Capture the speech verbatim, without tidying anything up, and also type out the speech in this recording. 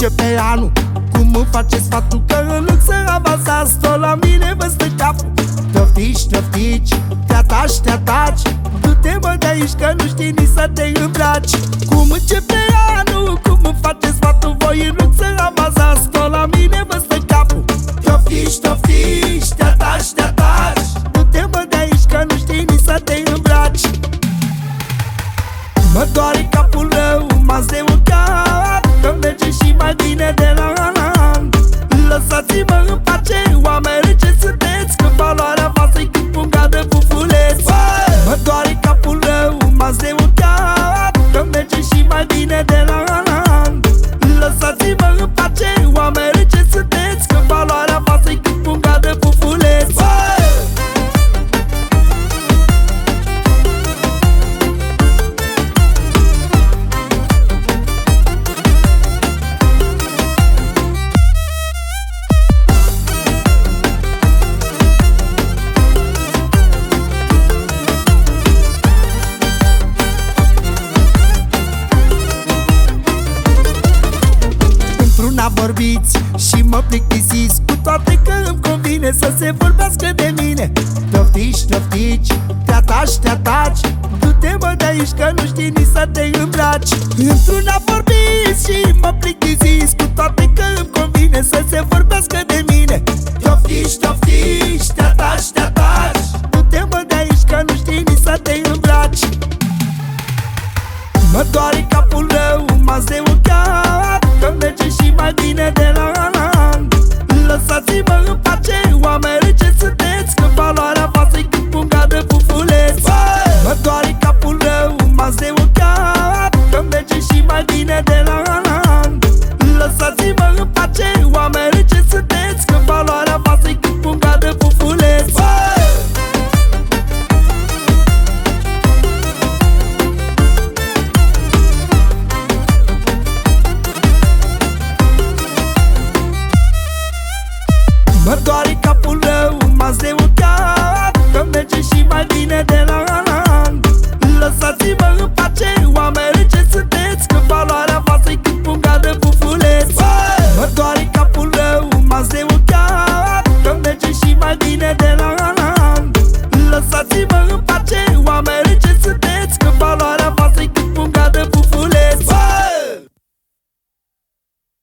începe anul? Cum îmi face sfatul? Că în loc să avansați, tot la mine vă stă capul. Toftici, toftici, te ataci, te ataci. Du-te mă de aici că nu știi nici să te îmbraci. Cum începe anul? Cum îmi face sfatul? Voi în loc să avansați, tot la mine vă stă capul. Toftici, toftici, te ataci, te ataci. Du-te mă de aici că nu știi nici să te îmbraci. Mă doare capul rău, m-ați de un cap, că merge și mai bine de la an. Lăsați-mă în pace, oameni ce sunteți, că valoarea voastră-i cât punga de bufuleți. Mă doare capul rău, m-ați de un cap, că merge și mai bine de la an. Lăsați-mă în pace, oameni ce sunteți, că valoarea voastră-i cât punga de bufuleți. Vorbiți și mă plictisiți, cu toate că îmi convine să se vorbească de mine. Toftici, toftici, te ataci, te ataci. Du-te mă de aici că nu știi nici să te îmbraci. Într-una vorbiți și mă plictisiți, cu toate că îmi convine să se vorbească de mine. Toftici, toftici, te ataci, te ataci. Du-te mă de aici că nu știi nici să te îmbraci. Mă doare capul rău, m-ați de un cap, că merge și mai bine de la an. Lăsați-mă în pace, oameni ce sunteți, că valoarea voastră-i cât punga de bufuleți. Mă doare capul rău, m-ați de un cap, că merge și mai bine de la an. Lăsați-mă în pace, oameni ce sunteți, că valoarea voastră-i cât punga de bufuleți. Mă doare